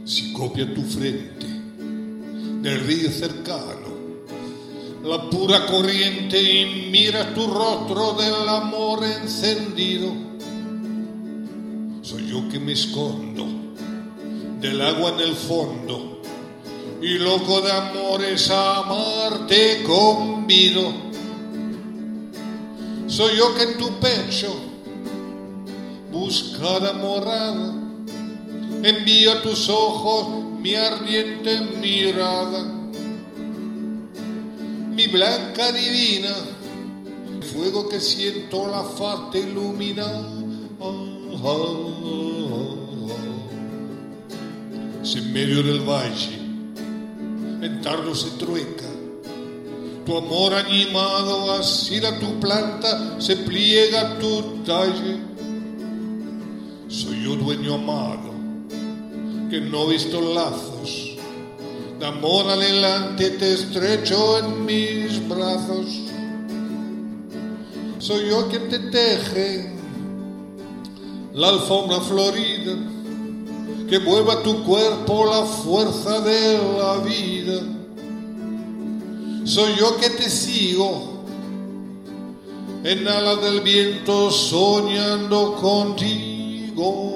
Si copia tu frente del río cercano la pura corriente y mira tu rostro del amor encendido, soy yo que me escondo del agua en el fondo y loco de amores a amarte convido. Soy yo que en tu pecho buscará morada, envío a tus ojos mi ardiente mirada, mi blanca divina, fuego que siento la faz te ilumina. Si en medio del valle, en tardo se trueca, tu amor animado asila tu planta, se pliega tu talle. Soy yo dueño amado, que no he visto lazos, de amor adelante te estrecho en mis brazos. Soy yo quien te teje la alfombra florida, que vuelva a tu cuerpo la fuerza de la vida. Soy yo que te sigo en alas del viento soñando contigo.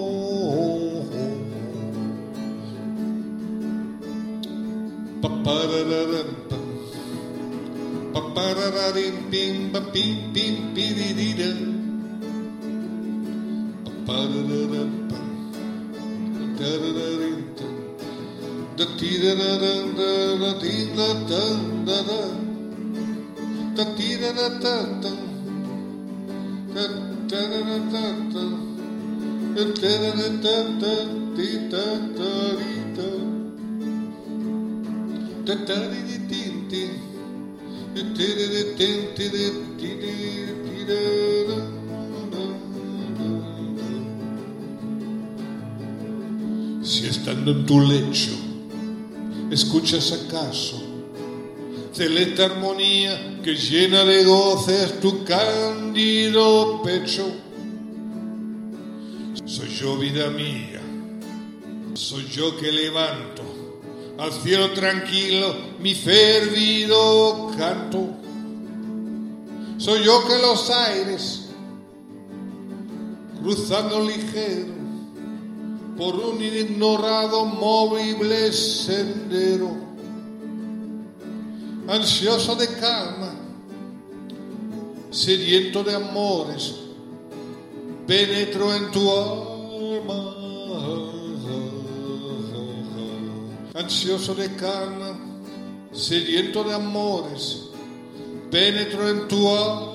Si estando en tu lecho escuchas acaso celeste armonía que llena de goces tu cándido pecho, soy yo, vida mía, soy yo que levanto al cielo tranquilo mi fervido canto. Soy yo que los aires, cruzando ligero por un ignorado movible sendero, ansioso de calma, sediento de amores, penetro en tu alma. Ansioso de calma, sediento de amores, penetro en tu alma.